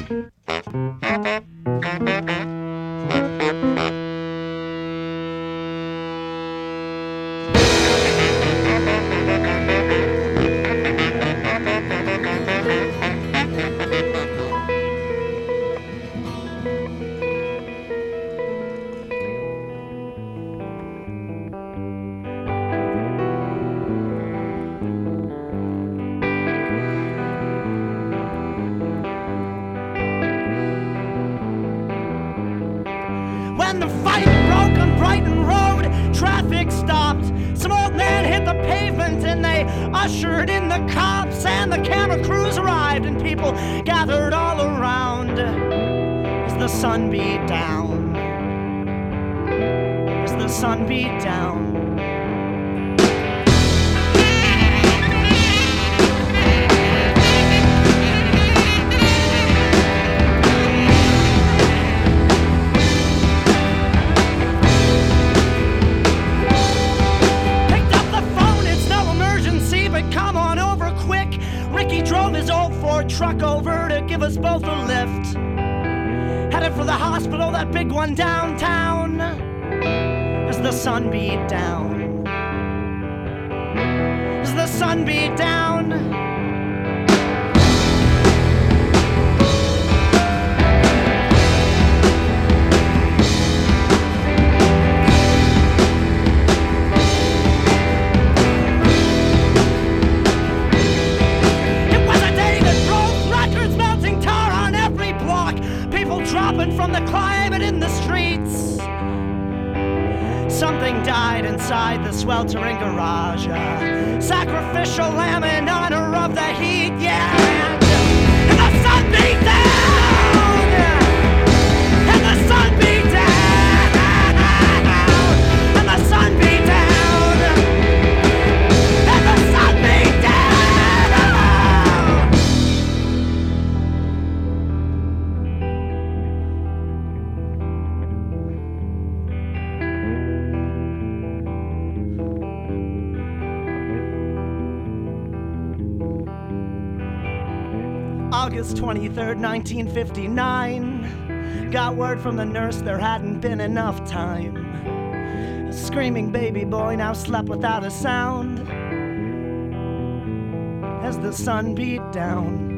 When the fight broke on Brighton Road, traffic stopped. Some old man hit the pavement and they ushered in the cops, and the camera crews arrived and people gathered all around as the sun beat down. As the sun beat down. Ricky drove his old Ford truck over to give us both a lift. Headed for the hospital, that big one downtown, as the sun beat down. As the sun beat down. Dropping from the climate in the streets. Something died inside the sweltering garage. A sacrificial lamb in honor of the heat, yeah. And the sun beat down. And the sun beat down. And the sun beat down. And the sun beat down. August 23rd, 1959. Got word from the nurse there hadn't been enough time. A screaming baby boy now slept without a sound as the sun beat down.